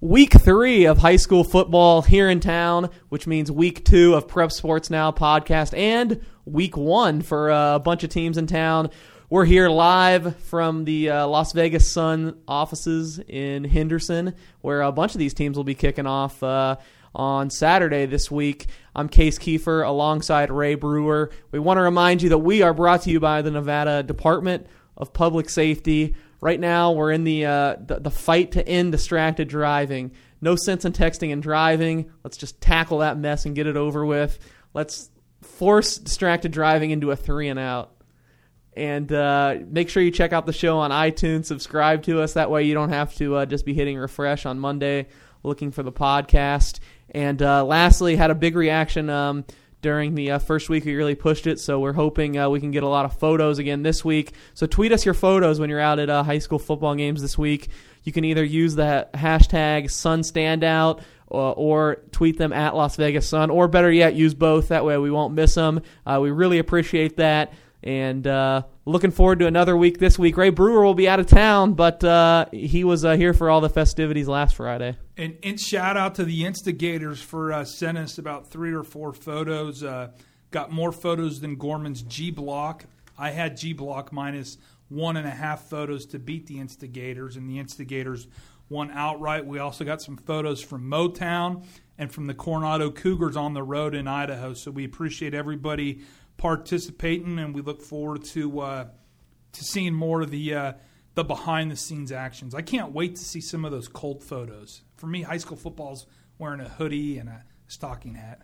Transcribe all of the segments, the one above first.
Week 3 of high school football here in town, which means Week 2 of Prep Sports Now podcast, and Week 1 for a bunch of teams in town. We're here live from the Las Vegas Sun offices in Henderson, where a bunch of these teams will be kicking off on Saturday this week. I'm Case Kiefer alongside Ray Brewer. We want to remind you that we are brought to you by the Nevada Department of Public Safety. Right now, we're in the fight to end distracted driving. No sense in texting and driving. Let's just tackle that mess and get it over with. Let's force distracted driving into a 3 and out. And make sure you check out the show on iTunes. Subscribe to us. That way you don't have to just be hitting refresh on Monday looking for the podcast. And lastly, had a big reaction during the first week. We really pushed it, so we're hoping we can get a lot of photos again this week. So tweet us your photos when you're out at high school football games this week. You can either use the hashtag SunStandout or tweet them at Las Vegas Sun, or better yet, use both. That way we won't miss them. We really appreciate that. And looking forward to another week this week. Ray Brewer will be out of town, but he was here for all the festivities last Friday. And shout out to the instigators for sending us about 3 or 4 photos. Got more photos than Gorman's G Block. I had G Block minus 1.5 photos to beat the instigators, and the instigators won outright. We also got some photos from Motown and from the Coronado Cougars on the road in Idaho. So we appreciate everybody participating, and we look forward to seeing more of the behind the scenes actions. I can't wait to see some of those cold photos. For me, high school football's wearing a hoodie and a stocking hat.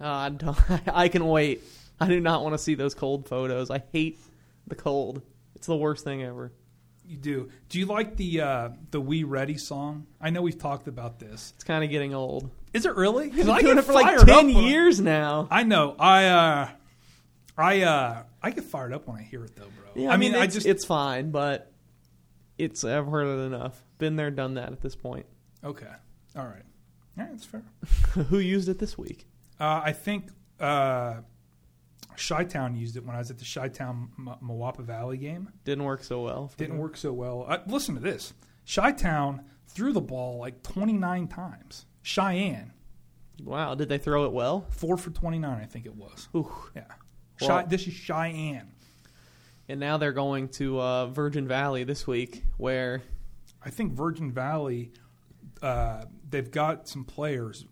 I can wait. I do not want to see those cold photos. I hate the cold. It's the worst thing ever. You do. Do you like the We Ready song? I know we've talked about this. It's kind of getting old. Is it really? Because I've been doing it for like 10 years now. I know. I get fired up when I hear it, though, bro. Yeah, I mean, it's fine, but I've heard it enough. Been there, done that at this point. Okay. All right. Yeah, that's fair. Who used it this week? I think Chi-Town used it when I was at the Chi-Town Moapa Valley game. Didn't work so well. Didn't work so well. Listen to this. Chi-Town threw the ball like 29 times. Cheyenne. Wow. Did they throw it well? 4 for 29, I think it was. Ooh. Yeah. Well, this is Cheyenne. And now they're going to Virgin Valley this week, where I think Virgin Valley, they've got some players.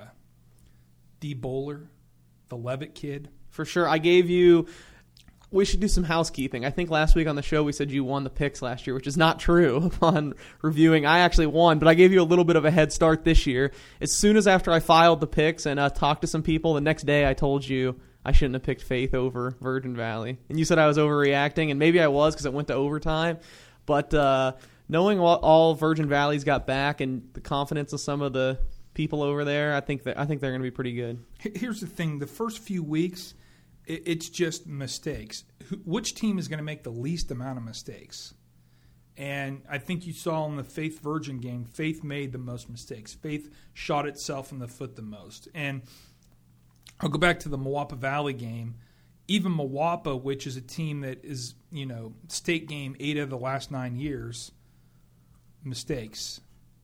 D. Bowler, the Levitt kid. For sure. We should do some housekeeping. I think last week on the show we said you won the picks last year, which is not true upon reviewing. I actually won, but I gave you a little bit of a head start this year. As soon as after I filed the picks and talked to some people, the next day I told you I shouldn't have picked Faith over Virgin Valley. And you said I was overreacting, and maybe I was because it went to overtime. But knowing what all Virgin Valley's got back and the confidence of some of the people over there, I think they're going to be pretty good. Here's the thing. The first few weeks, it's just mistakes. Which team is going to make the least amount of mistakes? And I think you saw in the Faith Virgin game, Faith made the most mistakes. Faith shot itself in the foot the most. And I'll go back to the Moapa Valley game. Even Moapa, which is a team that is, state game 8 of the last 9 years, mistakes.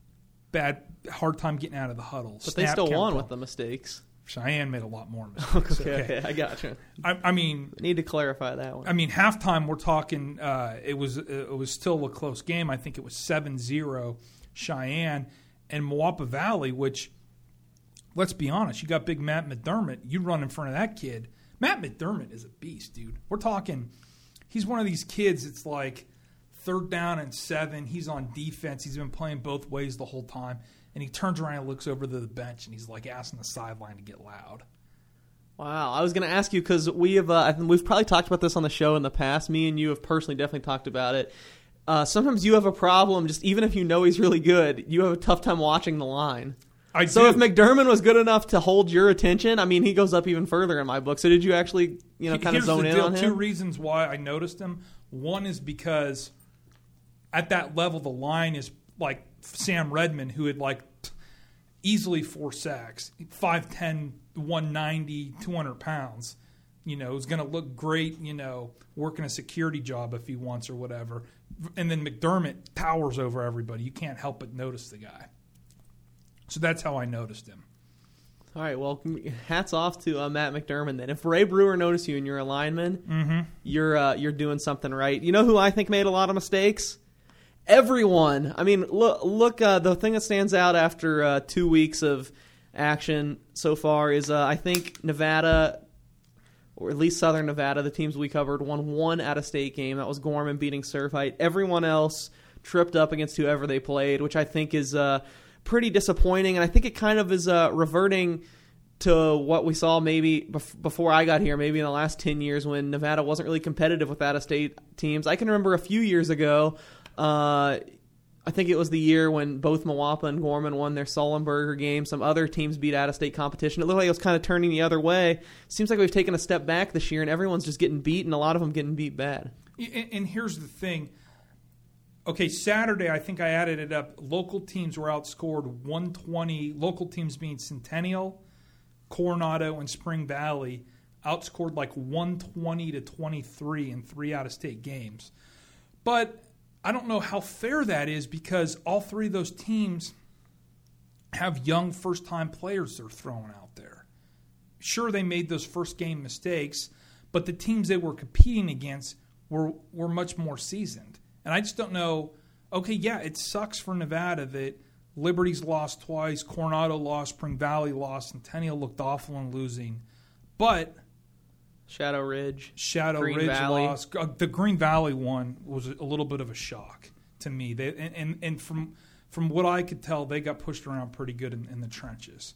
Hard time getting out of the huddle. But they still won with the mistakes. Cheyenne made a lot more mistakes. Okay, I gotcha. I mean, need to clarify that one. I mean, halftime we're talking. It was still a close game. I think it was 7-0 Cheyenne and Moapa Valley, which, let's be honest, you got big Matt McDermott. You run in front of that kid. Matt McDermott is a beast, dude. We're talking. He's one of these kids. It's like 3rd down and 7. He's on defense. He's been playing both ways the whole time. And he turns around and looks over to the bench, and he's like asking the sideline to get loud. Wow. I was going to ask you because we've probably talked about this on the show in the past. Me and you have personally definitely talked about it. Sometimes you have a problem, just even if you know he's really good, you have a tough time watching the line. So if McDermott was good enough to hold your attention, I mean, he goes up even further in my book. So did you actually, kind of zone in on him? 2 reasons why I noticed him. One is because at that level, the line is like Sam Redmond, who had easily 4 sacks, 5'10", 190, 200 pounds. Is going to look great, working a security job if he wants or whatever. And then McDermott towers over everybody. You can't help but notice the guy. So that's how I noticed him. All right, well, hats off to Matt McDermott then. If Ray Brewer noticed you and you're a lineman, you're doing something right. You know who I think made a lot of mistakes? Everyone. I mean, look. The thing that stands out after 2 weeks of action so far is I think Nevada, or at least Southern Nevada, the teams we covered, won one out-of-state game. That was Gorman beating Surfite. Everyone else tripped up against whoever they played, which I think is pretty disappointing, and I think it kind of is reverting to what we saw maybe before I got here, maybe in the last 10 years when Nevada wasn't really competitive with out-of-state teams. I can remember a few years ago, I think it was the year when both Moapa and Gorman won their Sullenberger game. Some other teams beat out-of-state competition. It looked like it was kind of turning the other way. Seems like we've taken a step back this year, and everyone's just getting beat, and a lot of them getting beat bad. And here's the thing. Okay, Saturday, I think I added it up. Local teams were outscored 120. Local teams being Centennial, Coronado, and Spring Valley outscored like 120 to 23 in 3 out-of-state games. But I don't know how fair that is because all 3 of those teams have young first-time players they're throwing out there. Sure, they made those first-game mistakes, but the teams they were competing against were much more seasoned. And I just don't know. Okay, yeah, it sucks for Nevada that Liberty's lost twice, Coronado lost, Spring Valley lost, Centennial looked awful in losing. But Shadow Ridge Green Ridge Valley. Lost. The Green Valley one was a little bit of a shock to me. And from what I could tell, they got pushed around pretty good in the trenches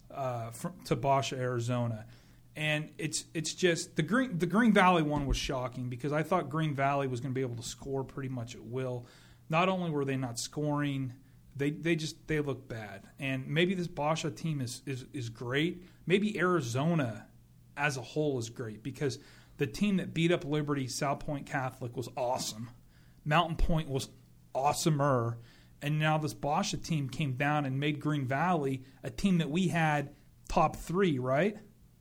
to Basha, Arizona. And it's just the Green Valley one was shocking because I thought Green Valley was going to be able to score pretty much at will. Not only were they not scoring, they look bad. And maybe this Basha team is great. Maybe Arizona as a whole is great because the team that beat up Liberty, South Point Catholic, was awesome. Mountain Point was awesomer. And now this Basha team came down and made Green Valley a team that we had top 3, right?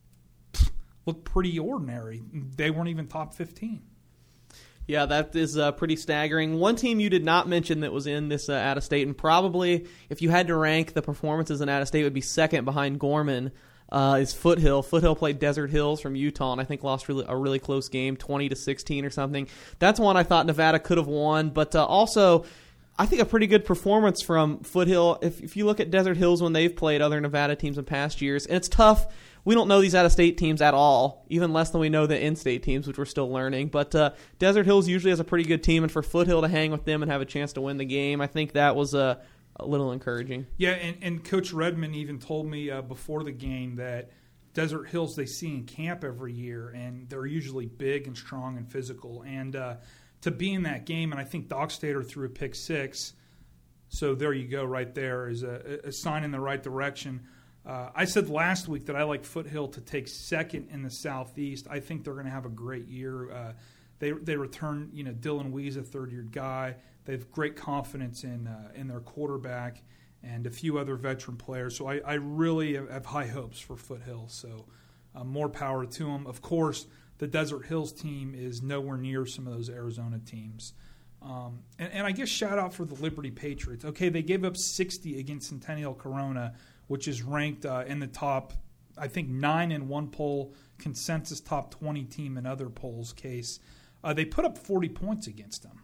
Looked pretty ordinary. They weren't even top 15. Yeah, that is pretty staggering. One team you did not mention that was in this out-of-state, and probably if you had to rank the performances in out-of-state, would be second behind Gorman, is Foothill. Foothill played Desert Hills from Utah, and I think lost a really close game, 20-16 or something. That's one I thought Nevada could have won, but also I think a pretty good performance from Foothill. If you look at Desert Hills when they've played other Nevada teams in past years, and it's tough. We don't know these out-of-state teams at all, even less than we know the in-state teams, which we're still learning. But Desert Hills usually has a pretty good team, and for Foothill to hang with them and have a chance to win the game, I think that was a little encouraging. Yeah, and Coach Redmond even told me before the game that Desert Hills they see in camp every year, and they're usually big and strong and physical. And to be in that game, and I think Dockstader threw a pick 6, so there you go right there is a sign in the right direction. I said last week that I like Foothill to take second in the Southeast. I think they're going to have a great year. They return, Dylan Wees, a third-year guy. They have great confidence in their quarterback and a few other veteran players. So I really have high hopes for Foothill. So more power to them. Of course, the Desert Hills team is nowhere near some of those Arizona teams. And I guess shout out for the Liberty Patriots. Okay, they gave up 60 against Centennial Corona, which is ranked in the top, I think, 9 in one poll, consensus top 20 team in other polls case. They put up 40 points against them.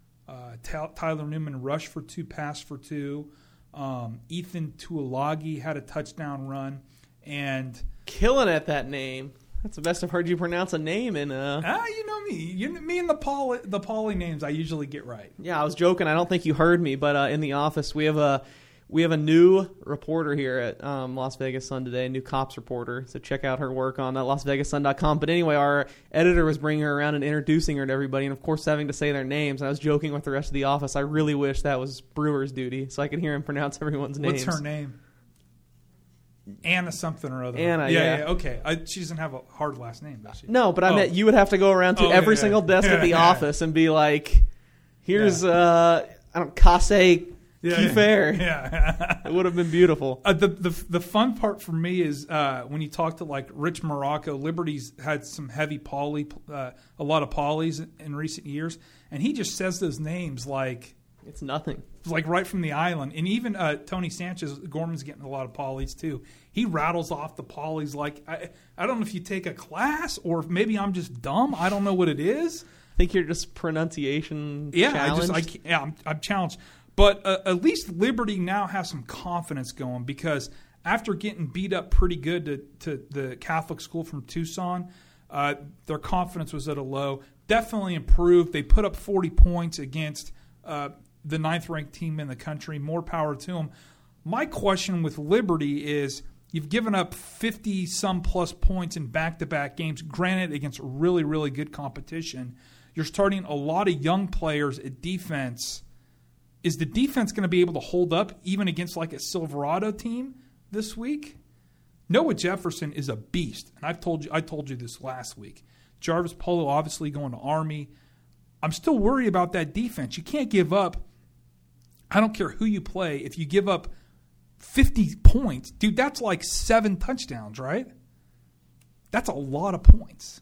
Tyler Newman rushed for 2, passed for 2. Ethan Tuolagi had a touchdown run. And killing at that name. That's the best I've heard you pronounce a name in. You know me. Me and the Pauly names I usually get right. Yeah, I was joking. I don't think you heard me, but in the office we have a new reporter here at Las Vegas Sun today, a new cops reporter. So check out her work on LasVegasSun.com. But anyway, our editor was bringing her around and introducing her to everybody, and of course having to say their names. And I was joking with the rest of the office. I really wish that was Brewer's duty, so I could hear him pronounce everyone's names. What's her name? Anna something or other. Anna, yeah. Okay. She doesn't have a hard last name, does she? No, but I meant you would have to go around to every single desk at the office and be like, here's, Kase Kiefer. Yeah. It would have been beautiful. The fun part for me is when you talk to like Rich Morocco. Liberty's had some heavy a lot of Paulies in recent years, and he just says those names like It's nothing. It's like right from the island. And even Tony Sanchez, Gorman's getting a lot of polys too. He rattles off the polys like, I don't know if you take a class or if maybe I'm just dumb. I don't know what it is. I think you're just pronunciation challenged. I'm challenged. But at least Liberty now has some confidence going because after getting beat up pretty good to the Catholic school from Tucson, their confidence was at a low. Definitely improved. They put up 40 points against the 9th-ranked team in the country. More power to them. My question with Liberty is you've given up 50-some-plus points in back-to-back games, granted against really, really good competition. You're starting a lot of young players at defense. Is the defense going to be able to hold up even against like a Silverado team this week? Noah Jefferson is a beast, and I told you this last week. Jarvis Polo obviously going to Army. I'm still worried about that defense. You can't give up. I don't care who you play. If you give up 50 points, dude, that's like 7 touchdowns, right? That's a lot of points,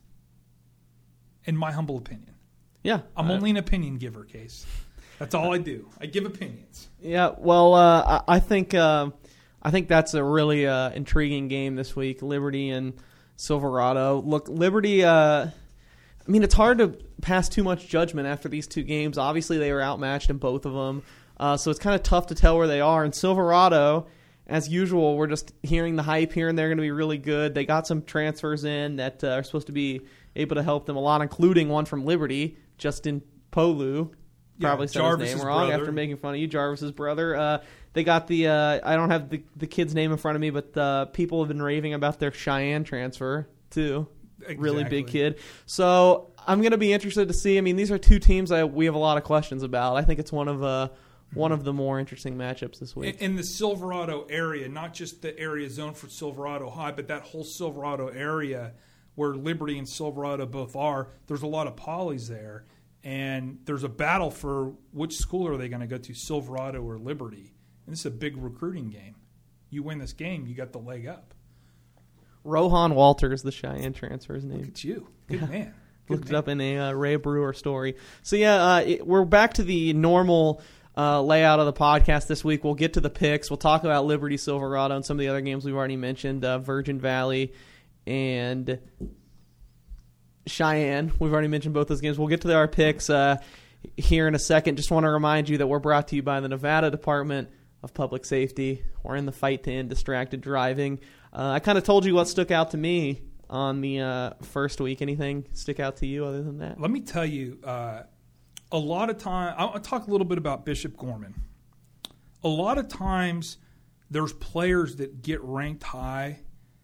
in my humble opinion. Yeah. I'm only an opinion giver, Case. That's all I do. I give opinions. Yeah, well, I think that's a really intriguing game this week, Liberty and Silverado. Look, Liberty, it's hard to pass too much judgment after these two games. Obviously, they were outmatched in both of them, so it's kind of tough to tell where they are. And Silverado, as usual, we're just hearing the hype here, and they're going to be really good. They got some transfers in that are supposed to be able to help them a lot, including one from Liberty, Justin Polu. Probably said Jarvis' his name wrong brother. after making fun of you, Jarvis's brother. They got the I don't have the kid's name in front of me, but people have been raving about their Cheyenne transfer too. Exactly. Really big kid. So I'm going to be interested to see. I mean, these are two teams we have a lot of questions about. I think it's one of the more interesting matchups this week. In the Silverado area, not just the area zone for Silverado High, but that whole Silverado area where Liberty and Silverado both are, there's a lot of polys there. And there's a battle for which school are they going to go to, Silverado or Liberty. And this is a big recruiting game. You win this game, you got the leg up. Rohan Walters, the Cheyenne transfer's name. Look at you. Good man. Looked it up in a Ray Brewer story. So, we're back to the normal layout of the podcast this week. We'll get to the picks. We'll talk about Liberty, Silverado, and some of the other games we've already mentioned, Virgin Valley and Cheyenne. We've already mentioned both those games. We'll get to our picks here in a second. Just want to remind you that we're brought to you by the Nevada Department of Public Safety. We're in the fight to end distracted driving. I kind of told you what stuck out to me on the first week. Anything stick out to you other than that? Let me tell you, a lot of time, I'll talk a little bit about Bishop Gorman. A lot of times there's players that get ranked high,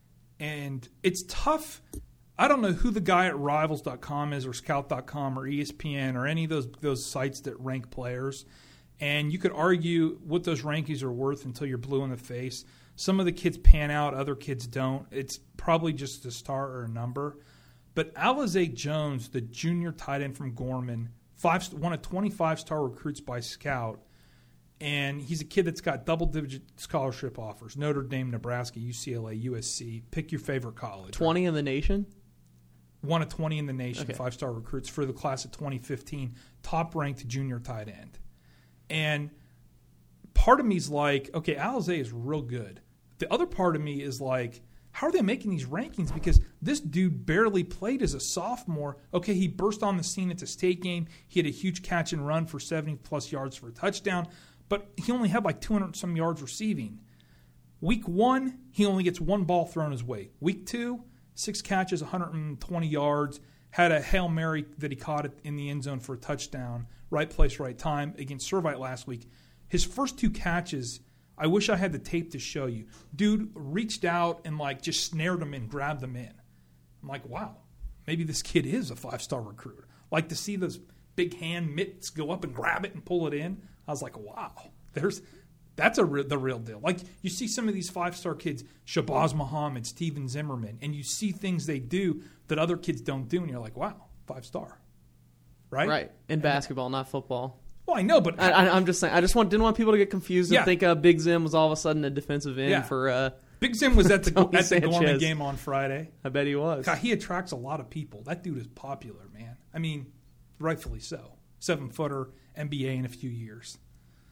and it's tough. I don't know who the guy at Rivals.com is or Scout.com or ESPN or any of those sites that rank players. And you could argue what those rankings are worth until you're blue in the face. Some of the kids pan out, other kids don't. It's probably just a star or a number. But Alize Jones, the junior tight end from Gorman, one of 25-star recruits by Scout. And he's a kid that's got double-digit scholarship offers. Notre Dame, Nebraska, UCLA, USC. Pick your favorite college. 20 in the nation? One of 20 in the nation, Okay. 5-star recruits for the class of 2015, top-ranked junior tight end. And part of me is like, okay, Alize is real good. The other part of me is like, how are they making these rankings? Because this dude barely played as a sophomore. Okay, he burst on the scene at the state game. He had a huge catch and run for 70-plus yards for a touchdown, but he only had like 200-some yards receiving. Week 1, he only gets one ball thrown his way. Week 2, 6 catches, 120 yards, had a Hail Mary that he caught in the end zone for a touchdown, right place, right time, against Servite last week. His first 2 catches, I wish I had the tape to show you. Dude reached out and just snared him and grabbed them in. I'm like, wow, maybe this kid is a 5-star recruit. Like to see those big hand mitts go up and grab it and pull it in. I was like, wow, that's the real deal. Like you see some of these 5-star kids, Shabazz Muhammad, Steven Zimmerman, and you see things they do that other kids don't do, and you're like, wow, 5-star, right? Right. In basketball, not football. Well, I know, but I'm just saying. I just didn't want people to get confused and think Big Zim was all of a sudden a defensive end for. Big Zim was at the Sanchez. Gorman game on Friday. I bet he was. God, he attracts a lot of people. That dude is popular, man. I mean, rightfully so. 7-footer, NBA in a few years.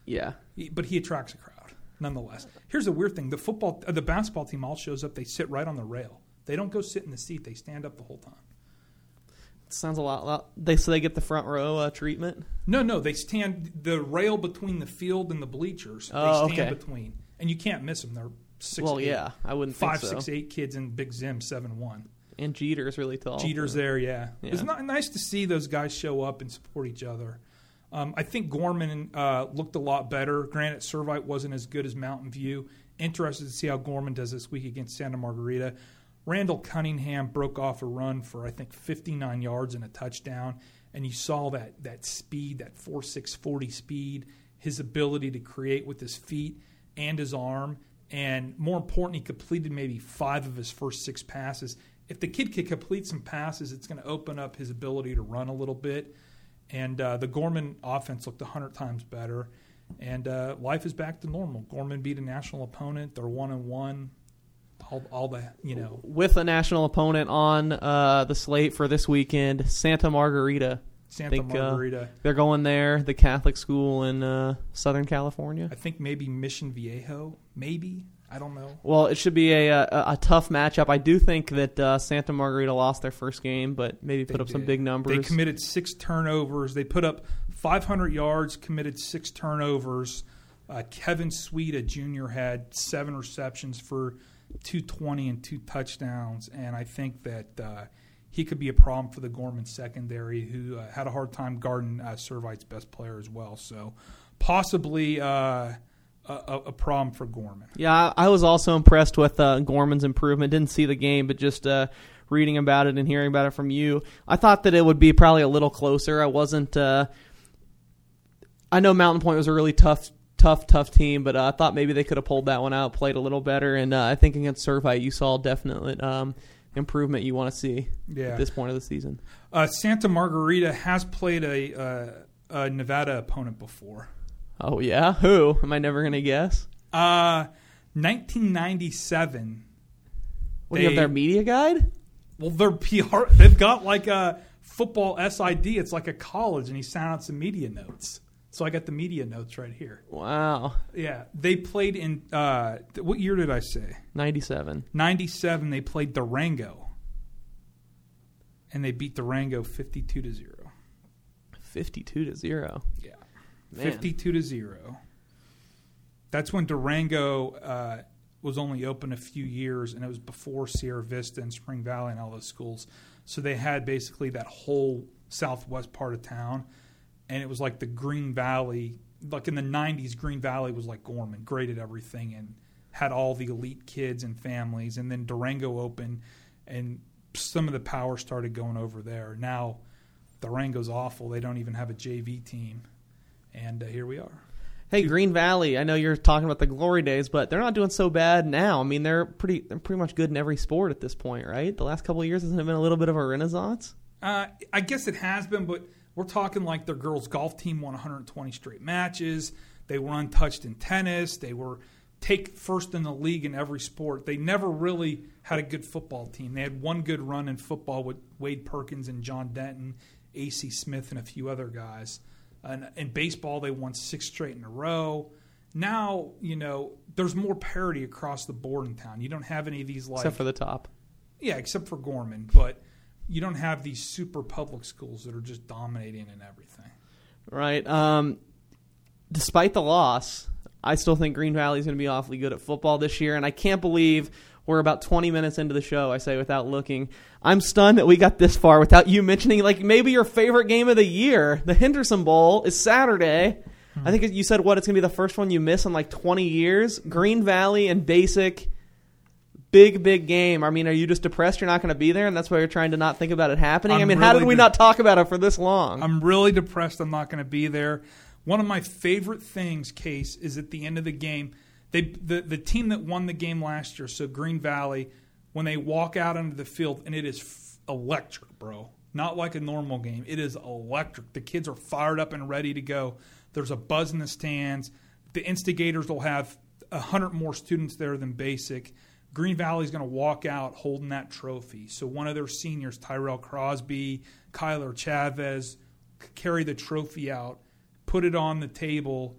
Yeah. But he attracts a crowd, nonetheless. Here's the weird thing. The basketball team all shows up. They sit right on the rail. They don't go sit in the seat. They stand up the whole time. Sounds a lot. So they get the front row treatment? No. They stand the rail between the field and the bleachers. Oh, they stand okay. between. And you can't miss them. They're 6'8". Well, yeah. I wouldn't think so. 5'6", 8 kids and Big Zim 7'1". And Jeter's really tall. Jeter's there, yeah. Yeah. It's nice to see those guys show up and support each other. I think Gorman looked a lot better. Granted, Servite wasn't as good as Mountain View. Interested to see how Gorman does this week against Santa Margarita. Randall Cunningham broke off a run for, I think, 59 yards and a touchdown. And you saw that speed, that 4.6 40 speed, his ability to create with his feet and his arm. And more important, he completed maybe 5 of his first 6 passes. If the kid can complete some passes, it's going to open up his ability to run a little bit. And the Gorman offense looked 100 times better. And life is back to normal. Gorman beat a national opponent. They're 1-1. All that, With a national opponent on the slate for this weekend, Santa Margarita. Margarita. They're going there, the Catholic school in Southern California. I think maybe Mission Viejo. Maybe. I don't know. Well, it should be a tough matchup. I do think that Santa Margarita lost their first game, but maybe put up some big numbers. They committed 6 turnovers. They put up 500 yards, committed 6 turnovers. Kevin Sweet, a junior, had 7 receptions for 220 and 2 touchdowns, and I think that he could be a problem for the Gorman secondary, who had a hard time guarding Servite's best player as well. So possibly a problem for Gorman. Yeah, I was also impressed with Gorman's improvement. Didn't see the game, but just reading about it and hearing about it from you, I thought that it would be probably a little closer. I wasn't. I know Mountain Point was a really tough team, but I thought maybe they could have pulled that one out, played a little better, and I think against Servite you saw definite improvement you want to see at this point of the season. Santa Margarita has played a Nevada opponent before. Oh, yeah? Who? Am I never going to guess? 1997. What, do you have their media guide? Well, their PR, they've got like a football SID. It's like a college, and he sent out some media notes. So I got the media notes right here. Wow. Yeah. They played in, what year did I say? 97. 97, they played Durango. And they beat Durango 52-0. 52-0. Yeah. 52-0. That's when Durango was only open a few years, and it was before Sierra Vista and Spring Valley and all those schools. So they had basically that whole southwest part of town. And it was like the Green Valley, like in the 90s, Green Valley was like Gorman, graded everything and had all the elite kids and families. And then Durango opened, and some of the power started going over there. Now Durango's awful. They don't even have a JV team. And here we are. Hey, Green Valley, I know you're talking about the glory days, but they're not doing so bad now. I mean, they're pretty much good in every sport at this point, right? The last couple of years, hasn't it been a little bit of a renaissance? I guess it has been, but we're talking like their girls' golf team won 120 straight matches. They were untouched in tennis. They were take first in the league in every sport. They never really had a good football team. They had one good run in football with Wade Perkins and John Denton, A.C. Smith, and a few other guys. And in baseball, they won 6 straight in a row. Now, there's more parity across the board in town. You don't have any of these like... Except for the top. Yeah, except for Gorman. But you don't have these super public schools that are just dominating in everything. Right. Despite the loss, I still think Green Valley is going to be awfully good at football this year, and I can't believe we're about 20 minutes into the show, I say without looking. I'm stunned that we got this far without you mentioning like maybe your favorite game of the year. The Henderson Bowl is Saturday. I think you said it's going to be the first one you miss in like 20 years. Green Valley and Basic. Big game. I mean, are you just depressed you're not going to be there, and that's why you're trying to not think about it happening? How did we not talk about it for this long? I'm really depressed I'm not going to be there. One of my favorite things, Case, is at the end of the game, the team that won the game last year, so Green Valley, when they walk out onto the field, and it is electric, bro. Not like a normal game. It is electric. The kids are fired up and ready to go. There's a buzz in the stands. The instigators will have 100 more students there than Basic. Green Valley's going to walk out holding that trophy. So one of their seniors, Tyrell Crosby, Kyler Chavez, carry the trophy out, put it on the table,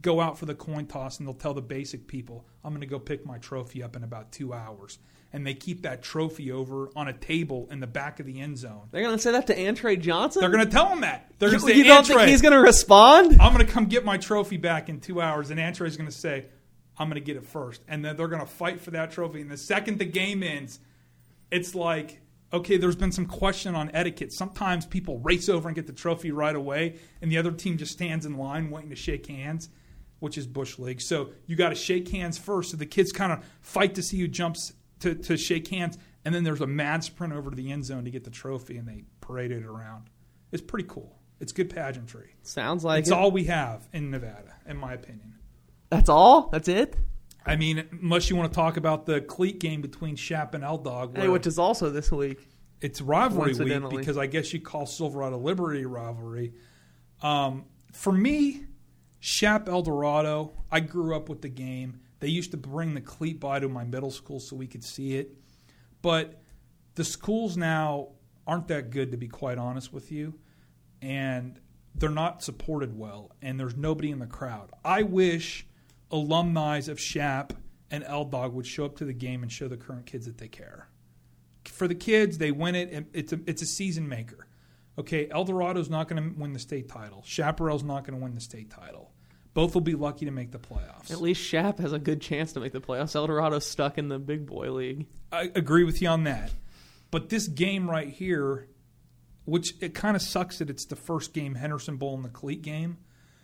go out for the coin toss, and they'll tell the Basic people, I'm going to go pick my trophy up in about 2 hours. And they keep that trophy over on a table in the back of the end zone. They're going to say that to Antre Johnson? They're going to tell him that. They're going to say, you don't think he's going to respond? I'm going to come get my trophy back in 2 hours. And Antre's going to say, I'm going to get it first. And then they're going to fight for that trophy. And the second the game ends, it's like, okay, there's been some question on etiquette. Sometimes people race over and get the trophy right away, and the other team just stands in line waiting to shake hands, which is Bush League. So you got to shake hands first. So the kids kind of fight to see who jumps to shake hands, and then there's a mad sprint over to the end zone to get the trophy, and they parade it around. It's pretty cool. It's good pageantry. Sounds like it's all we have in Nevada, in my opinion. That's all? That's it? I mean, unless you want to talk about the cleat game between Shap and L-Dog. Which is also this week. It's rivalry week because I guess you call Silverado Liberty a rivalry. For me, Shap Eldorado, I grew up with the game. They used to bring the cleat by to my middle school so we could see it. But the schools now aren't that good, to be quite honest with you. And they're not supported well. And there's nobody in the crowd. I wish alumni of Shap and L-Dog would show up to the game and show the current kids that they care. For the kids, they win it. It's a season maker. Okay, Eldorado's not going to win the state title. Chaparral's not going to win the state title. Both will be lucky to make the playoffs. At least Shap has a good chance to make the playoffs. Eldorado's stuck in the big boy league. I agree with you on that. But this game right here, which it kind of sucks that it's the first game, Henderson Bowl, in the cleat game.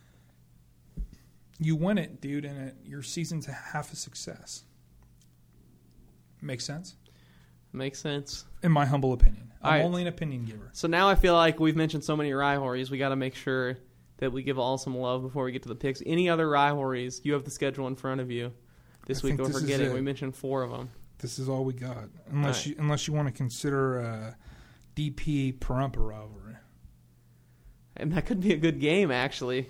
You win it, dude, and your season's half a success. Makes sense? Makes sense. In my humble opinion. I'm right. only an opinion giver. So now I feel like we've mentioned so many rivalries, we got to make sure that we give all some love before we get to the picks. Any other rivalries? You have the schedule in front of you this week. We're forgetting. We mentioned 4 of them. This is all we got. Unless you want to consider DP Pahrump a rivalry. And that could be a good game, actually.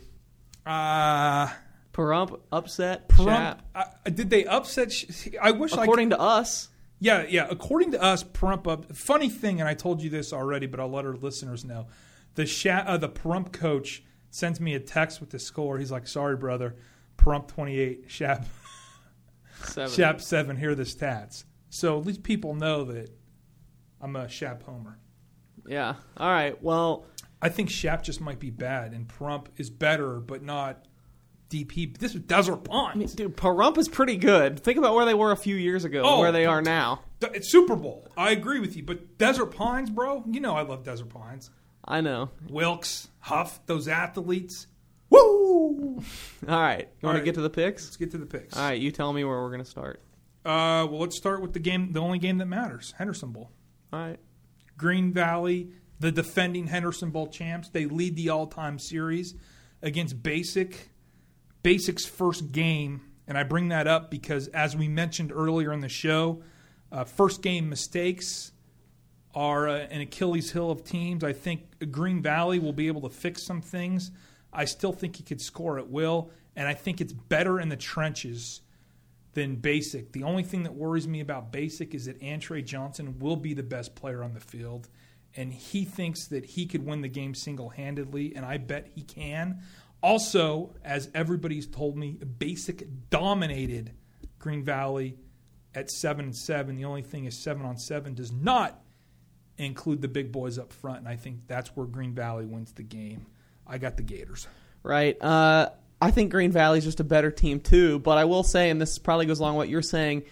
Pahrump upset Shap. Did they upset? I wish. According to us. Yeah. According to us, Pahrump up. Funny thing, and I told you this already, but I'll let our listeners know. The Pahrump coach sends me a text with the score. He's like, "Sorry, brother, Pahrump 28, Shap 7. Here are the stats." So at least people know that I'm a Shap homer. Yeah. All right. Well, I think Shap just might be bad, and Pahrump is better, but not DP. This is Desert Pines. I mean, dude, Pahrump is pretty good. Think about where they were a few years ago and where they are now. It's Super Bowl. I agree with you, but Desert Pines, bro, you know I love Desert Pines. I know. Wilkes, Huff, those athletes. Woo! All right. You want to get to the picks? Let's get to the picks. All right. You tell me where we're going to start. Well, let's start with the only game that matters, Henderson Bowl. All right. Green Valley, the defending Henderson Bowl champs, they lead the all-time series against Basic. Basic's first game, and I bring that up because, as we mentioned earlier in the show, first game mistakes are an Achilles heel of teams. I think Green Valley will be able to fix some things. I still think he could score at will, and I think it's better in the trenches than Basic. The only thing that worries me about Basic is that Antre Johnson will be the best player on the field, and he thinks that he could win the game single-handedly, and I bet he can. Also, as everybody's told me, Basic dominated Green Valley at 7-7. The only thing is 7-on-7 does not include the big boys up front, and I think that's where Green Valley wins the game. I got the Gators. Right. I think Green Valley's just a better team too, but I will say, and this probably goes along with what you're saying,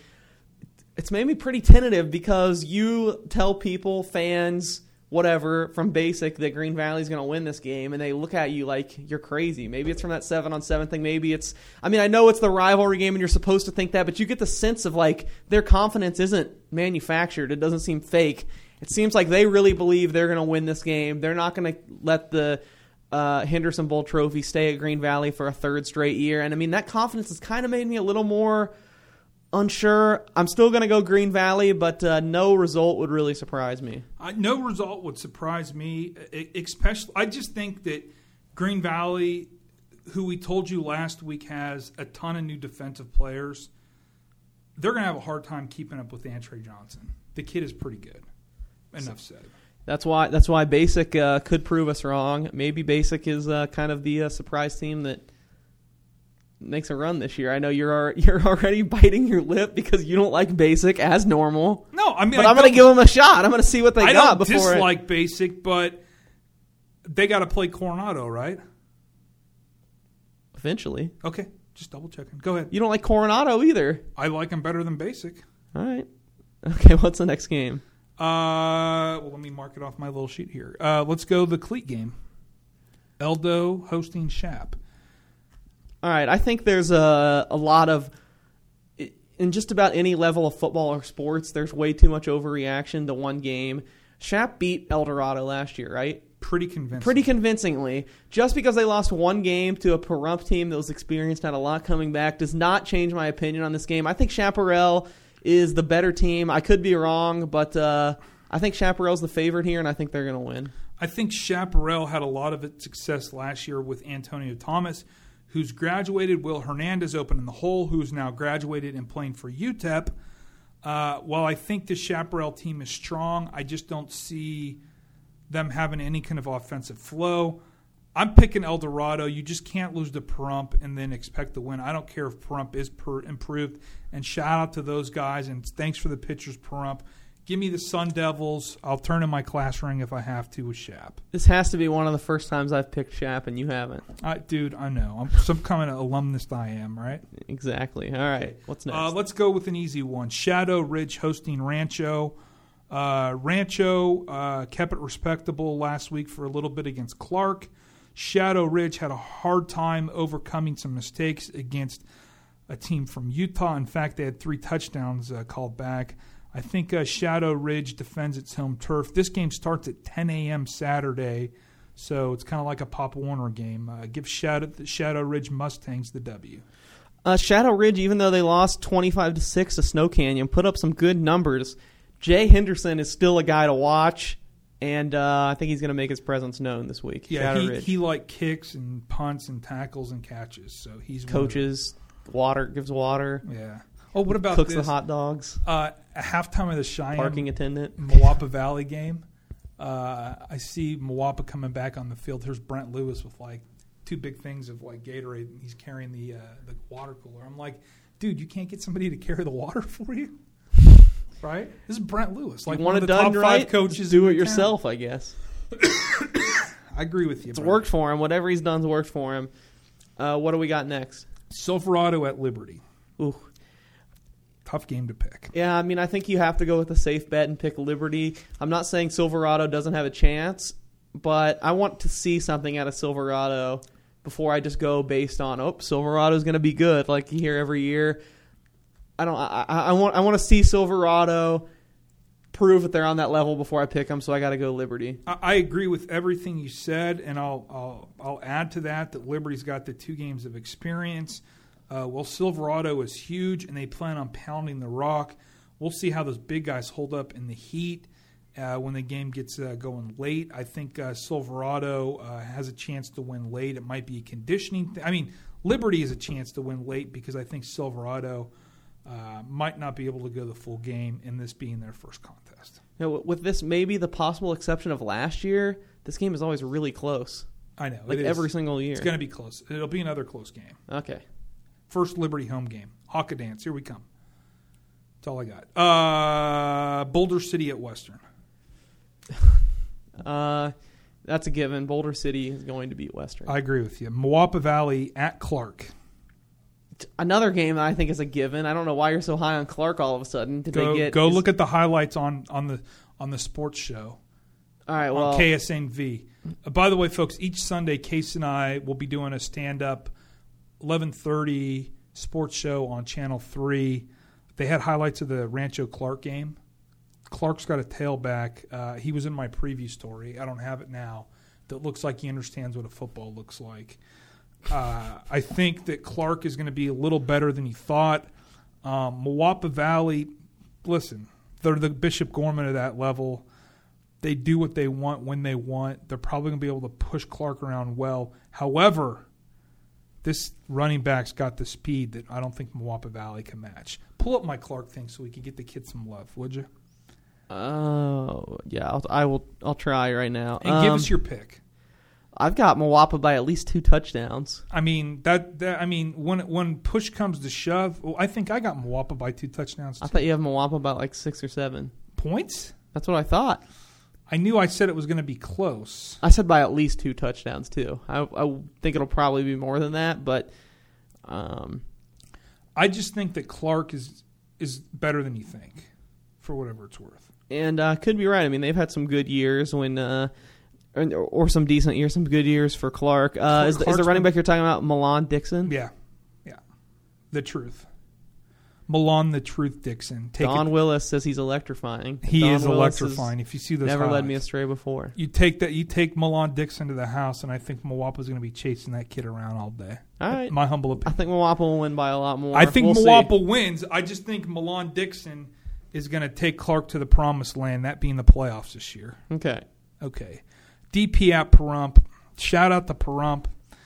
it's made me pretty tentative because you tell people, fans, whatever, from Basic that Green Valley's going to win this game, and they look at you like you're crazy. Maybe it's from that 7-on-7 thing. Maybe it's – I mean, I know it's the rivalry game and you're supposed to think that, but you get the sense of, like, their confidence isn't manufactured. It doesn't seem fake. It seems like they really believe they're going to win this game. They're not going to let the Henderson Bowl trophy stay at Green Valley for a third straight year. And, I mean, that confidence has kind of made me a little more unsure. I'm still going to go Green Valley, but no result would really surprise me. No result would surprise me, especially. I just think that Green Valley, who we told you last week has a ton of new defensive players, they're going to have a hard time keeping up with Antre Johnson. The kid is pretty good. Enough said. That's why Basic could prove us wrong. Maybe Basic is kind of the surprise team that makes a run this year. I know you're already biting your lip because you don't like Basic as normal. No, I mean, but I'm going to give them a shot. I'm going to see what they got I don't before. dislike Basic, but they got to play Coronado, right? Eventually. Okay, just double checking. Go ahead. You don't like Coronado either. I like them better than Basic. All right. Okay, what's the next game? Well, let me mark it off my little sheet here. Let's go the cleat game. Eldo hosting Shap. All right, I think there's a lot of, in just about any level of football or sports, there's way too much overreaction to one game. Shap beat El Dorado last year, right? Pretty convincing. Pretty convincingly. Just because they lost one game to a Pahrump team that was experienced, had a lot coming back, does not change my opinion on this game. I think Chaparral is the better team. I could be wrong, but I think Chaparral's the favorite here, and I think they're going to win. I think Chaparral had a lot of its success last year with Antonio Thomas, who's graduated. Will Hernandez opened in the hole, who's now graduated and playing for UTEP. While I think the Chaparral team is strong, I just don't see them having any kind of offensive flow. I'm picking El Dorado. You just can't lose to Pahrump and then expect to win. I don't care if Pahrump is improved. And shout out to those guys, and thanks for the pictures, Pahrump. Give me the Sun Devils. I'll turn in my class ring if I have to with Shap. This has to be one of the first times I've picked Shap, and you haven't. Dude, I know. I'm some kind of alumnus I am, right? Exactly. All right. What's next? Let's go with an easy one. Shadow Ridge hosting Rancho. Rancho kept it respectable last week for a little bit against Clark. Shadow Ridge had a hard time overcoming some mistakes against a team from Utah. In fact, they had 3 touchdowns called back. I think Shadow Ridge defends its home turf. This game starts at 10 a.m. Saturday, so it's kind of like a Pop Warner game. Give Shadow Ridge Mustangs the W. Shadow Ridge, even though they lost 25-6 to Snow Canyon, put up some good numbers. Jay Henderson is still a guy to watch, and I think he's going to make his presence known this week. Yeah, he like kicks and punts and tackles and catches. So he's coaches gives water. Yeah. Oh, what about cooks this? The hot dogs? A halftime of the Cheyenne parking attendant Moapa Valley game. I see Moapa coming back on the field. Here's Brent Lewis with like 2 big things of like Gatorade, and he's carrying the water cooler. I'm like, dude, you can't get somebody to carry the water for you, right? This is Brent Lewis, like one of the top 5 coaches. Do it yourself, I guess. I agree with you. It's worked for him. Whatever he's done's worked for him. What do we got next? Silverado at Liberty. Ooh. Tough game to pick. Yeah, I mean, I think you have to go with a safe bet and pick Liberty. I'm not saying Silverado doesn't have a chance, but I want to see something out of Silverado before I just go based on, Silverado's going to be good, like you hear every year. I want to see Silverado prove that they're on that level before I pick them, so I got to go Liberty. I agree with everything you said, and I'll add to that Liberty's got the 2 games of experience. Well, Silverado is huge, and they plan on pounding the rock. We'll see how those big guys hold up in the heat when the game gets going late. I think Silverado has a chance to win late. It might be a conditioning thing. I mean, Liberty has a chance to win late because I think Silverado might not be able to go the full game, in this being their first contest. With this maybe the possible exception of last year, this game is always really close. I know. Like every single year. It's going to be close. It'll be another close game. Okay. First Liberty home game. Hawka Dance. Here we come. That's all I got. Boulder City at Western. That's a given. Boulder City is going to beat Western. I agree with you. Moapa Valley at Clark. Another game that I think is a given. I don't know why you're so high on Clark all of a sudden. Go look at the highlights on the sports show. All right, well, on KSNV. By the way, folks, each Sunday, Case and I will be doing a stand-up 11:30 sports show on Channel 3. They had highlights of the Rancho Clark game. Clark's got a tailback. He was in my preview story. I don't have it now. That looks like he understands what a football looks like. I think that Clark is going to be a little better than he thought. Moapa Valley, listen, they're the Bishop Gorman of that level. They do what they want when they want. They're probably going to be able to push Clark around well. However, this running back's got the speed that I don't think Moapa Valley can match. Pull up my Clark thing so we can get the kids some love, would you? Oh, yeah, I'll try right now. And give us your pick. I've got Moapa by at least 2 touchdowns. I mean when push comes to shove, I think I got Moapa by 2 touchdowns too. I thought you have Moapa by like 6 or 7 points. That's what I thought. I knew I said it was going to be close. I said by at least 2 touchdowns too. I think it'll probably be more than that, but I just think that Clark is better than you think, for whatever it's worth. And could be right. I mean, they've had some good years or some decent years, some good years for Clark. Is the running back you're talking about Milan Dixon? Yeah. The truth. Milan the Truth Dixon. Don Willis says he's electrifying. He is electrifying. If you see those never highlights. Led me astray before. You take Milan Dixon to the house, and I think Moapa's going to be chasing that kid around all day. All right. My humble opinion. I think Moapa will win by a lot more. I think we'll Moapa wins. I just think Milan Dixon is going to take Clark to the promised land, that being the playoffs this year. Okay. DP at Pahrump. Shout out to Pahrump.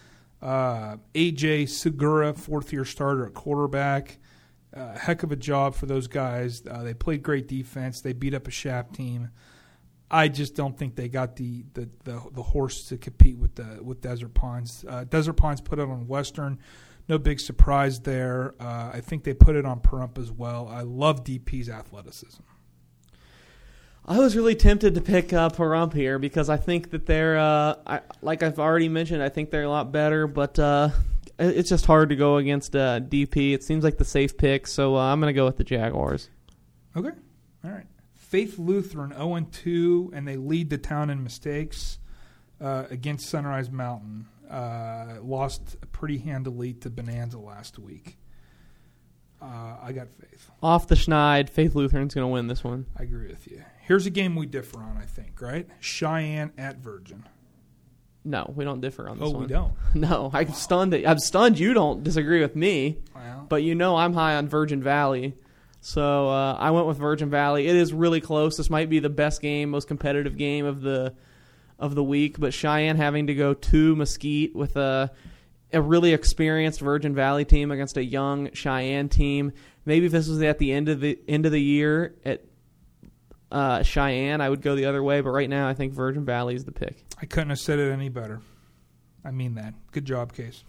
AJ Segura, 4th-year starter at quarterback. Heck of a job for those guys. They played great defense. They beat up a Shap team. I just don't think they got the horse to compete with Desert Pines. Desert Pines put it on Western. No big surprise there. I think they put it on Pahrump as well. I love DP's athleticism. I was really tempted to pick Pahrump here because I think that they're, like I've already mentioned, I think they're a lot better, but it's just hard to go against DP. It seems like the safe pick, so I'm going to go with the Jaguars. Okay. All right. Faith Lutheran 0-2, and they lead the town in mistakes against Sunrise Mountain. Lost pretty handily to Bonanza last week. I got Faith. Off the schneid, Faith Lutheran's going to win this one. I agree with you. Here's a game we differ on, I think, right? Cheyenne at Virgin. No, we don't differ on this one. Oh, we don't? No, I'm stunned. I'm stunned you don't disagree with me. Wow. But you know I'm high on Virgin Valley. So I went with Virgin Valley. It is really close. This might be the best game, most competitive game of the week. But Cheyenne having to go to Mesquite with a really experienced Virgin Valley team against a young Cheyenne team. Maybe if this was at the end of the year at Cheyenne, I would go the other way. But right now, I think Virgin Valley is the pick. I couldn't have said it any better. I mean that. Good job, Case.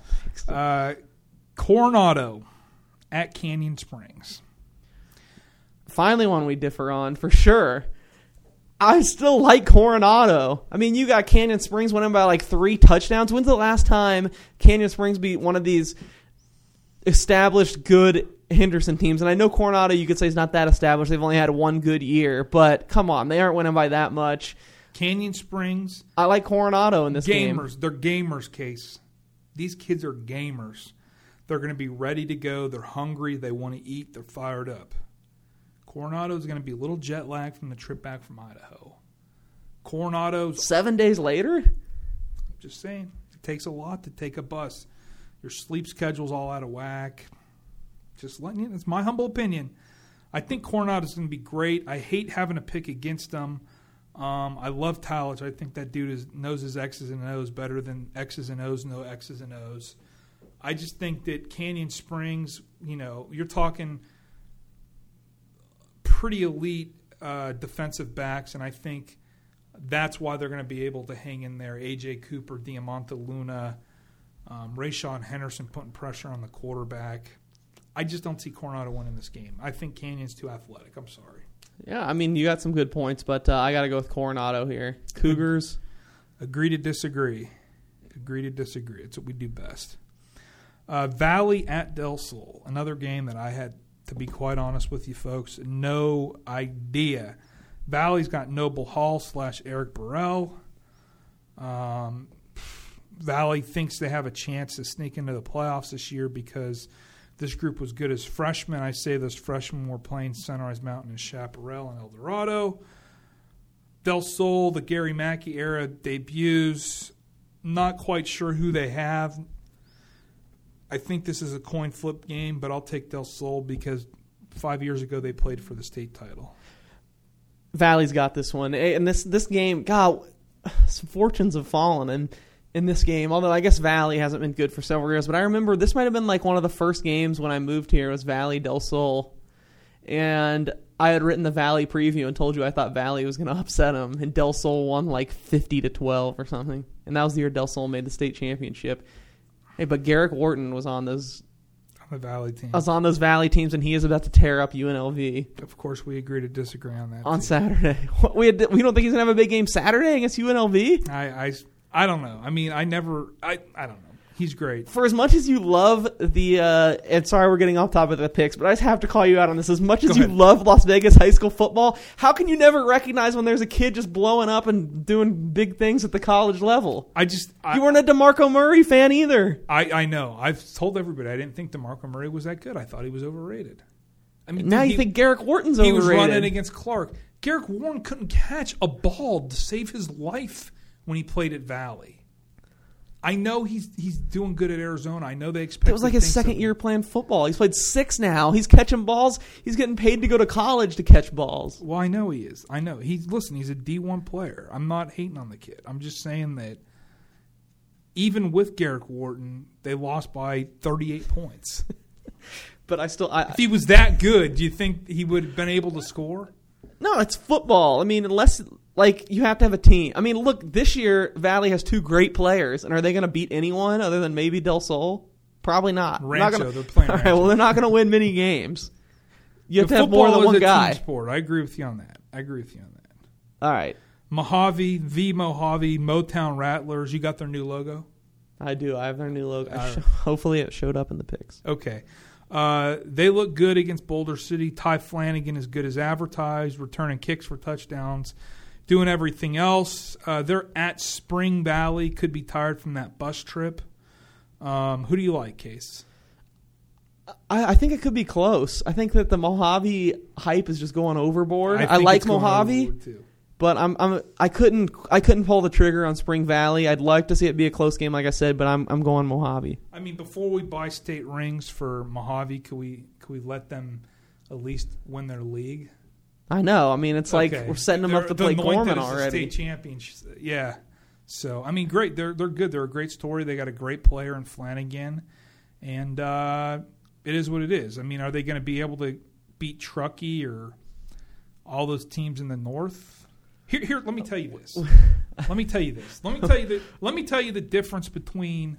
Coronado at Canyon Springs. Finally one we differ on, for sure. I still like Coronado. I mean, you got Canyon Springs winning by like 3 touchdowns. When's the last time Canyon Springs beat one of these established good Henderson teams? And I know Coronado, you could say, is not that established. They've only had 1 good year. But come on, they aren't winning by that much. Canyon Springs. I like Coronado in this game. Gamers. They're gamers, Case. These kids are gamers. They're going to be ready to go. They're hungry. They want to eat. They're fired up. Coronado is going to be a little jet lag from the trip back from Idaho. Coronado's 7 days later? I'm just saying. It takes a lot to take a bus. Your sleep schedule's all out of whack. Just letting you. It's my humble opinion. I think Coronado's going to be great. I hate having to pick against them. I love Talich. I think that dude knows his X's and O's better than X's and O's know X's and O's. I just think that Canyon Springs, you're talking pretty elite defensive backs, and I think that's why they're going to be able to hang in there. A.J. Cooper, Diamante Luna, Rayshawn Henderson putting pressure on the quarterback. I just don't see Coronado winning this game. I think Canyon's too athletic. I'm sorry. Yeah, I mean, you got some good points, but I got to go with Coronado here. Cougars. Agree to disagree. Agree to disagree. It's what we do best. Valley at Del Sol, another game that I had, to be quite honest with you folks, no idea. Valley's got Noble Hall / Eric Burrell. Valley thinks they have a chance to sneak into the playoffs this year because this group was good as freshmen. I say those freshmen were playing Sunrise Mountain and Chaparral and El Dorado. Del Sol, the Gary Mackey era debuts. Not quite sure who they have. I think this is a coin flip game, but I'll take Del Sol because 5 years ago they played for the state title. Valley's got this one. And this game, God, some fortunes have fallen in this game, although I guess Valley hasn't been good for several years. But I remember this might have been like one of the first games when I moved here. It was Valley Del Sol. And I had written the Valley preview and told you I thought Valley was going to upset them, and Del Sol won like 50-12 or something. And that was the year Del Sol made the state championship. Hey, but Garrick Wharton was on those. On the Valley team. I was on those Valley teams, and he is about to tear up UNLV. Of course, we agree to disagree on that. On Saturday. We don't think he's going to have a big game Saturday against UNLV? I don't know. I mean, I don't know. He's great. For as much as you love the, and sorry we're getting off topic of the picks, but I just have to call you out on this. As much as you love Las Vegas high school football, how can you never recognize when there's a kid just blowing up and doing big things at the college level? You weren't a DeMarco Murray fan either. I know. I've told everybody I didn't think DeMarco Murray was that good. I thought he was overrated. I mean, now you think Garrick Wharton's overrated. He was running against Clark. Garrick Wharton couldn't catch a ball to save his life when he played at Valley. I know he's doing good at Arizona. I know they expect. It was like his second year playing football. He's played 6 now. He's catching balls. He's getting paid to go to college to catch balls. Well, I know he is. I know. He's a D1 player. I'm not hating on the kid. I'm just saying that even with Garrick Wharton, they lost by 38 points. But if he was that good, do you think he would have been able to score? No, it's football. I mean, unless you have to have a team. I mean, look, this year Valley has 2 great players, and are they going to beat anyone other than maybe Del Sol? Probably not. Rancho, they're playing all right, Rancho. Well, they're not going to win many games. You have to have more than one guy. Team sport. I agree with you on that. All right. Mojave, Motown Rattlers. You got their new logo? I do. I have their new logo. Hopefully it showed up in the picks. Okay. They look good against Boulder City. Ty Flanagan is good as advertised, returning kicks for touchdowns, doing everything else. They're at Spring Valley. Could be tired from that bus trip. Who do you like, Case? I think it could be close. I think that the Mojave hype is just going overboard. I like Mojave, but I couldn't pull the trigger on Spring Valley. I'd like to see it be a close game, like I said, but I'm going Mojave. I mean, before we buy state rings for Mojave, could we let them at least win their league? I know. I mean, it's like we're setting them up to play Gorman already. State champions, yeah. So I mean, great. They're good. They're a great story. They got a great player in Flanagan, and it is what it is. I mean, are they going to be able to beat Truckee or all those teams in the north? Here. Let me tell you this. Let me tell you the difference between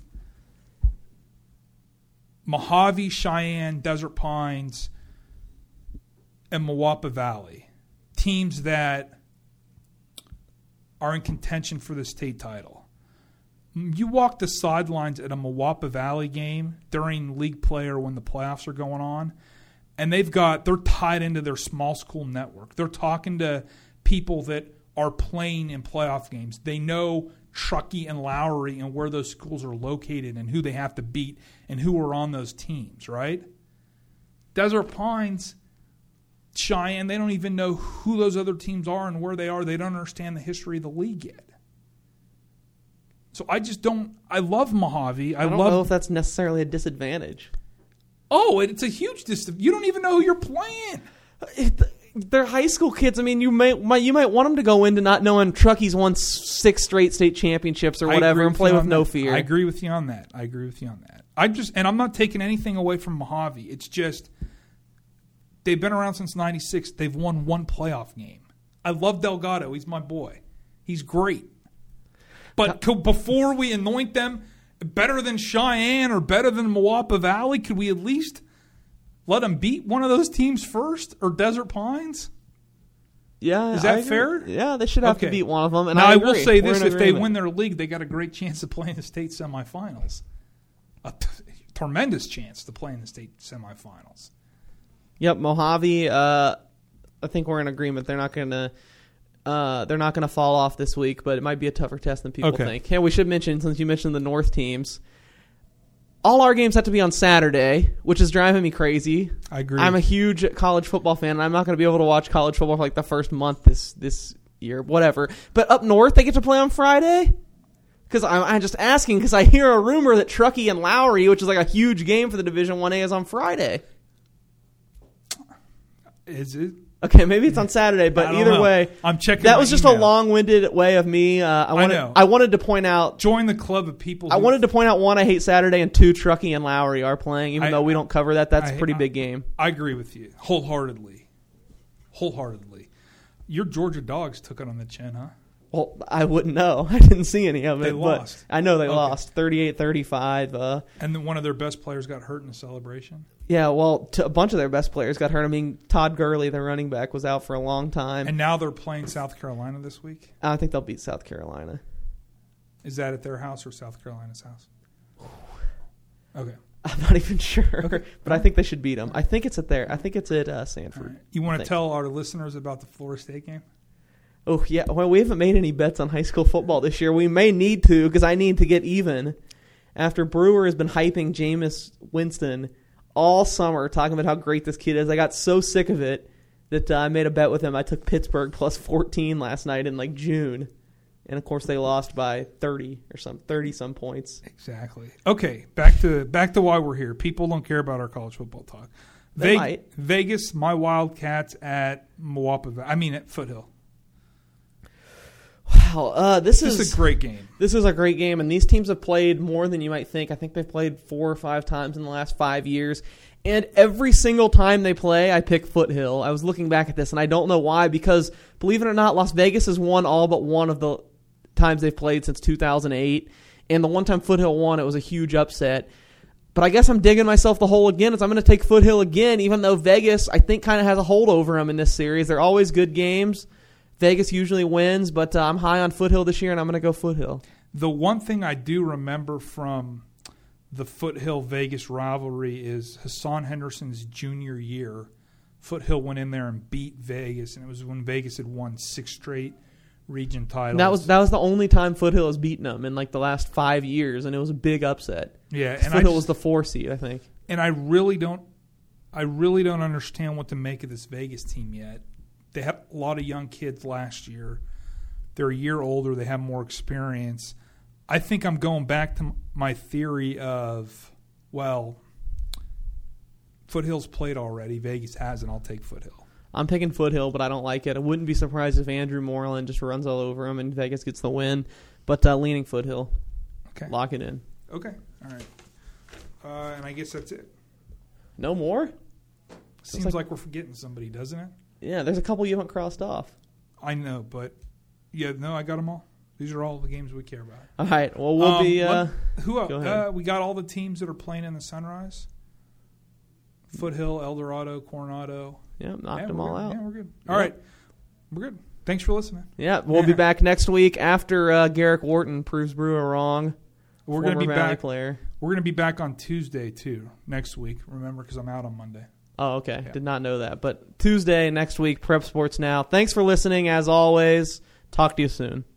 Mojave, Cheyenne, Desert Pines, and Moapa Valley, teams that are in contention for the state title. You walk the sidelines at a Moapa Valley game during league play or when the playoffs are going on, and they're tied into their small school network. They're talking to people that are playing in playoff games. They know Truckee and Lowry and where those schools are located and who they have to beat and who are on those teams, right? Desert Pines, Cheyenne, they don't even know who those other teams are and where they are. They don't understand the history of the league yet. So I love Mojave. I don't know if that's necessarily a disadvantage. Oh, it's a huge disadvantage. You don't even know who you're playing. They're high school kids. I mean, you might want them to go into not knowing Truckee's won 6 straight state championships or whatever and play with no fear. I agree with you on that. And I'm not taking anything away from Mojave. It's just they've been around since '96. They've won 1 playoff game. I love Delgado. He's my boy. He's great. But before we anoint them better than Cheyenne or better than Moapa Valley, could we at least let them beat one of those teams first, or Desert Pines? Yeah, is that fair? Yeah, they should have to beat one of them. And now, I will say this: if they win their league, they got a great chance to play in the state semifinals. A tremendous chance to play in the state semifinals. Yep, Mojave. I think we're in agreement. They're not going to fall off this week, but it might be a tougher test than people think. Yeah, we should mention, since you mentioned the North teams, all our games have to be on Saturday, which is driving me crazy. I agree. I'm a huge college football fan, and I'm not going to be able to watch college football for like the first month this year, whatever. But up north, they get to play on Friday? Because I'm just asking, because I hear a rumor that Truckee and Lowry, which is like a huge game for the Division 1A, is on Friday. Is it? Okay, maybe it's on Saturday, but either way, I'm checking. That was just a long-winded way of me. I wanted to point out. Join the club of people. I wanted to point out, 1, I hate Saturday, and 2, Truckee and Lowry are playing. Even though we don't cover that, that's a pretty big game. I agree with you wholeheartedly. wholeheartedly. Your Georgia Dogs took it on the chin, huh? Well, I wouldn't know. I didn't see any of it. They lost. I know they lost 38-35. And then one of their best players got hurt in the celebration. Yeah, well, a bunch of their best players got hurt. I mean, Todd Gurley, their running back, was out for a long time. And now they're playing South Carolina this week? I think they'll beat South Carolina. Is that at their house or South Carolina's house? Okay. I'm not even sure, Okay. But I think they should beat them. I think it's at Sanford. Right. You want to tell our listeners about the Florida State game? Oh, yeah. Well, we haven't made any bets on high school football this year. We may need to because I need to get even. After Brewer has been hyping Jameis Winston all summer, talking about how great this kid is, I got so sick of it that I made a bet with him. I took Pittsburgh plus 14 last night in June. And, of course, they lost by 30-some points. Exactly. Okay, back to why we're here. People don't care about our college football talk. They might. Vegas, my Wildcats at at Foothill. Wow, this is a great game. This is a great game, and these teams have played more than you might think. I think they've played 4 or 5 times in the last 5 years. And every single time they play, I pick Foothill. I was looking back at this, and I don't know why, because, believe it or not, Las Vegas has won all but one of the times they've played since 2008. And the one time Foothill won, it was a huge upset. But I guess I'm digging myself the hole again, as I'm going to take Foothill again, even though Vegas, I think, kind of has a hold over them in this series. They're always good games. Vegas usually wins, but I'm high on Foothill this year, and I'm going to go Foothill. The one thing I do remember from the Foothill-Vegas rivalry is Hassan Henderson's junior year. Foothill went in there and beat Vegas, and it was when Vegas had won 6 straight region titles. That was the only time Foothill has beaten them in the last 5 years, and it was a big upset. Yeah, and Foothill was the 4 seed, I think. And I really don't understand what to make of this Vegas team yet. They had a lot of young kids last year. They're a year older. They have more experience. I think I'm going back to my theory of, Foothill's played already. Vegas hasn't. I'll take Foothill. I'm picking Foothill, but I don't like it. I wouldn't be surprised if Andrew Moreland just runs all over him and Vegas gets the win. But leaning Foothill. Okay. Lock it in. Okay. All right. And I guess that's it. No more? Seems like we're forgetting somebody, doesn't it? Yeah, there's a couple you haven't crossed off. I know, but I got them all. These are all the games we care about. All right. Well, we'll be. Who else? We got all the teams that are playing in the Sunrise. Foothill, Eldorado, Coronado. Yeah, knocked them all out. Yeah, we're good. All right. We're good. Thanks for listening. Yeah, we'll be back next week after Garrick Wharton proves Brewer wrong. We're going to be back. Player. We're going to be back on Tuesday too next week. Remember, because I'm out on Monday. Oh, okay. Yeah. Did not know that. But Tuesday next week, Prep Sports Now. Thanks for listening, as always. Talk to you soon.